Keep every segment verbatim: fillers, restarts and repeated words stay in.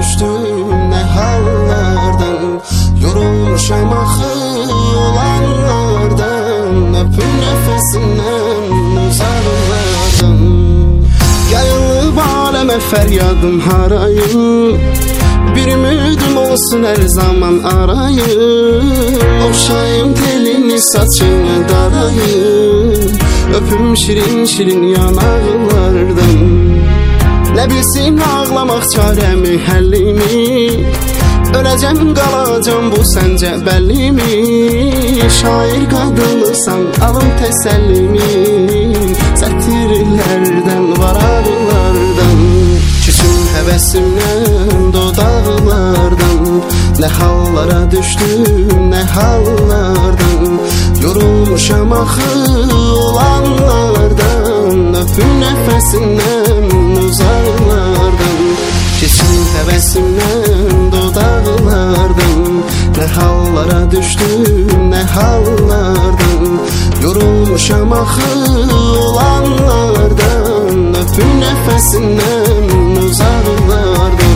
düştüm ne hallardan, yorulmuşam axı olanlardan, öpüm nefesinden uzarlardan. Yayılıp aləmə fəryadım harayım, bir ümidim olsun her zaman arayım. Oxşayım telini saçını darayım, öpüm şirin şirin yanaqlardan. Ne bilsin ağlamaq çarəmi həllimi, öləcəm qalacam bu səncə bəllimi. Şair qadınısan alım təsəllimi, sətirlərdən vararlardan. Küsüm həvəsimdən dodaqlardan, ne hallara düştüm ne hallardan, yorulmuşam axı olanlardan, öpüm nefesinden uzarlardan. Kesin həvəsimdən dodaqlardan, ne hallara düştüm ne hallardan, yorulmuşam axı olanlardan, öpüm nefesinden uzarlardan.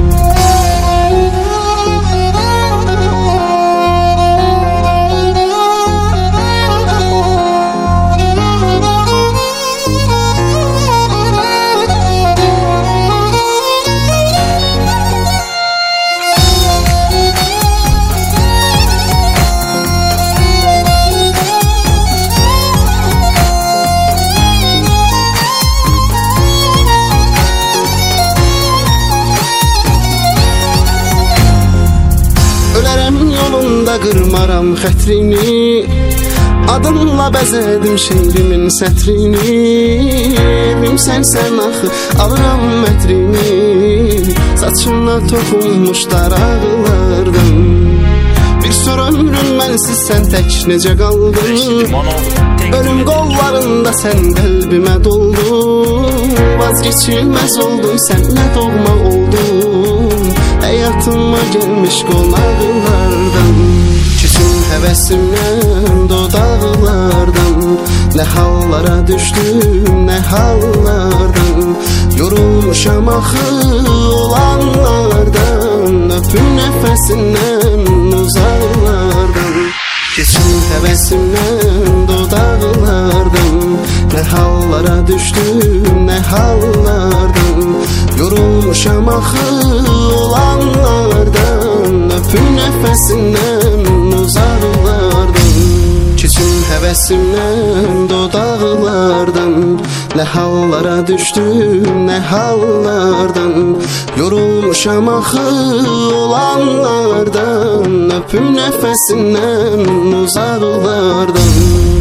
Yolunda qırmaram xətrini, adınla bəzədim şeirimin sətrini. Evimsən sən axı alıram mətrini, saçına toxunmuş daraqlardan. Bir sor ömrün mənsiz sən tək necə qaldın, ölüm qollarında sən qəlbimə doldun. Vazgeçilməz oldun sən nə doğma oldun, hayatıma gelmiş qonaqlardan. Küsüm həvəsimdən dodaqlardan, ne hallara düştüm ne hallardan, yorulmuşam axı olanlardan, öpüm nefesindən uzarlardan. Küsüm həvəsimdən dodaqlardan, ne hallara düştüm ne hallardan, yorulmuşam axı olanlardan, öpüm nefesinden uzarlardan. Küçüm həvəsimdən dodaqlardan, ne hallara düştüm ne hallardan, yorulmuşam axı olanlardan, öpüm nefesinden uzarlardan.